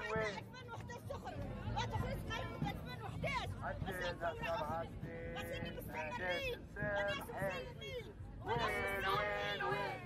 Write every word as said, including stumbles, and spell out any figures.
وين ألفين وإحدى عشر تخرج ما تخرج قانون ألفين وإحدى عشر بس اني مستمرين وناس مسلمين وناس مسلمين.